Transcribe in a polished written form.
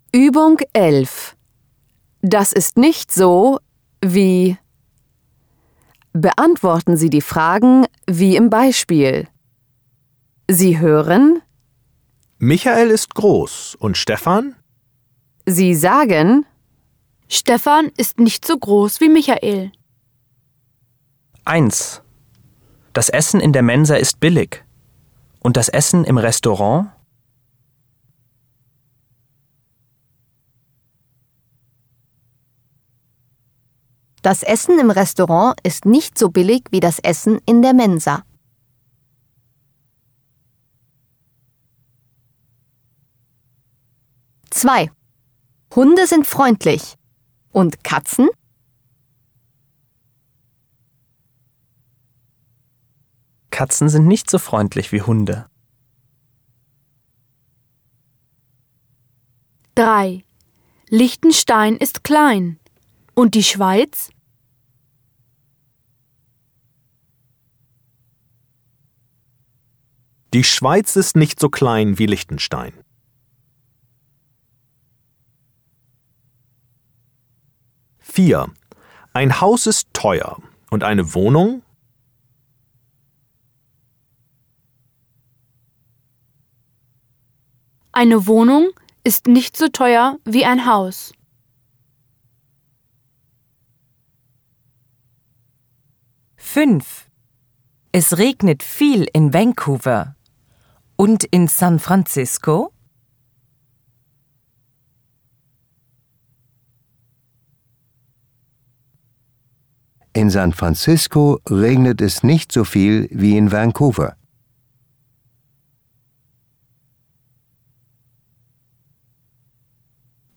Übung 11. Das ist nicht so, wie... Beantworten Sie die Fragen wie im Beispiel. Sie hören, Michael ist groß und Stefan? Sie sagen, Stefan ist nicht so groß wie Michael. 1. Das Essen in der Mensa ist billig. Und das Essen im Restaurant? Das Essen im Restaurant ist nicht so billig wie das Essen in der Mensa. 2. Hunde sind freundlich. Und Katzen? Katzen sind nicht so freundlich wie Hunde. 3. Liechtenstein ist klein. Und die Schweiz? Die Schweiz ist nicht so klein wie Liechtenstein. 4. Ein Haus ist teuer und eine Wohnung? Eine Wohnung ist nicht so teuer wie ein Haus. 5. Es regnet viel in Vancouver. Und in San Francisco? In San Francisco regnet es nicht so viel wie in Vancouver.